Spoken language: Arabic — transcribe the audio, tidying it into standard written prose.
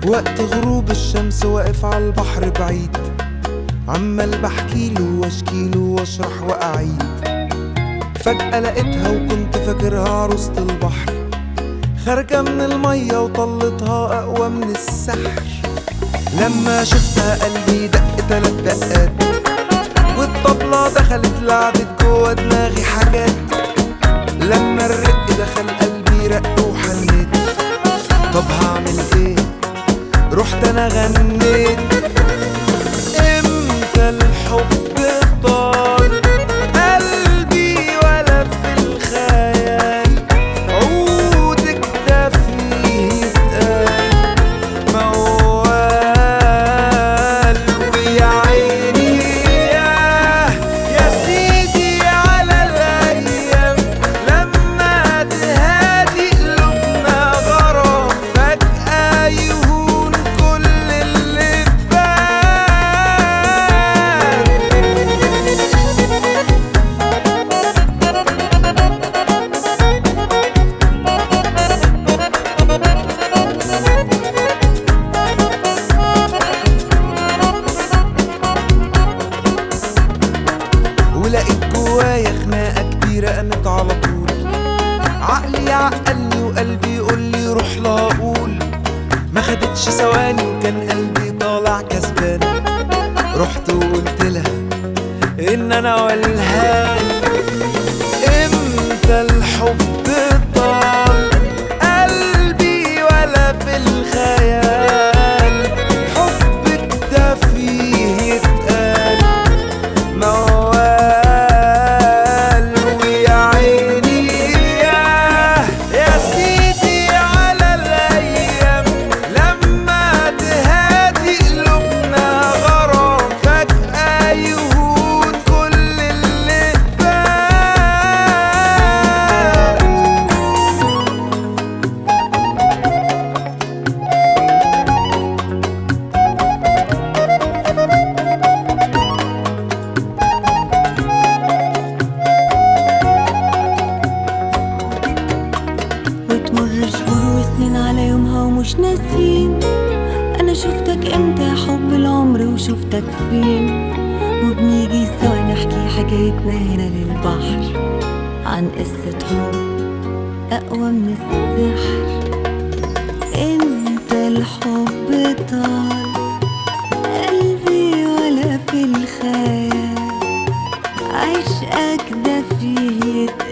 وقت غروب الشمس واقف عالبحر بعيد، عمال بحكيله واشكيله واشرح واعيد. فجأة لقيتها وكنت فاكرها عروسة البحر، خارجة من المية وطلتها أقوى من السحر. لما شفتها قلبي دق 3 دقات، والطبلة دخلت لعبت جوا دماغي حاجات. لما الرق دخل قلبي رق وحنيت، طب هعمل ايه؟ رحت انا غنيت. امتى الحب طال قلبي ولا في الخيال، عودك ده فيه يتقال موال. ويا عيني يا سيدي على الايام، لما تهادي قلوبنا غرام، فجأة يهون كل اللي فات. ولقيت جوايا خناقة كبيرة قامت على طول، عقلي يعقلني وقلبي يقولي روح لا اقول. ما خدتش ثواني وكان قلبي طالع كسبان، رحت وقلت لها ان انا والهان. امتى الحب طال قلبي ولا في الخيال، حبك ده فيه يتقال موال. ويا عيني يا سيدي على الايام، لما تهادي قلوبنا غرام، فجأة يهون كل اللي فات. وتمر شهور وسنين على يومها ومش ناسين، انا شفتك امتى يا حب العمر وشفتك فين. وبنيجي سوا نحكي حكايتنا هنا للبحر، عن قصة حب اقوى من السحر. انت الحب طال قلبي ولا في الخيال، عشقك ده فيه يتقال